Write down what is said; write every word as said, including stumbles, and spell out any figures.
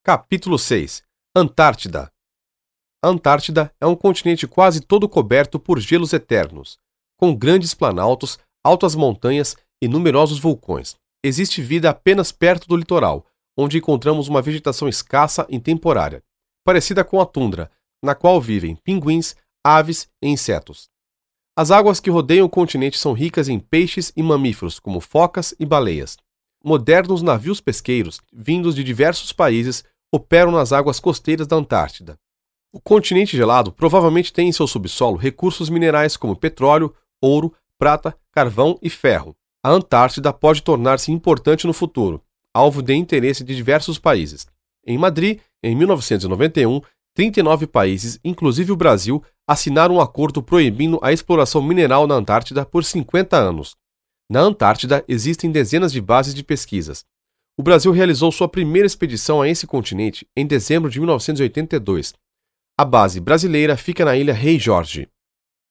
Capítulo seis. Antártida. A Antártida é um continente quase todo coberto por gelos eternos, com grandes planaltos, altas montanhas e numerosos vulcões. Existe vida apenas perto do litoral, onde encontramos uma vegetação escassa e temporária, parecida com a tundra, na qual vivem pinguins, aves e insetos. As águas que rodeiam o continente são ricas em peixes e mamíferos, como focas e baleias. Modernos navios pesqueiros, vindos de diversos países, operam nas águas costeiras da Antártida. O continente gelado provavelmente tem em seu subsolo recursos minerais como petróleo, ouro, prata, carvão e ferro. A Antártida pode tornar-se importante no futuro, alvo de interesse de diversos países. Em Madrid, em mil novecentos e noventa e um, trinta e nove países, inclusive o Brasil, assinaram um acordo proibindo a exploração mineral na Antártida por cinquenta anos. Na Antártida existem dezenas de bases de pesquisas. O Brasil realizou sua primeira expedição a esse continente em dezembro de mil novecentos e oitenta e dois. A base brasileira fica na ilha Rei Jorge.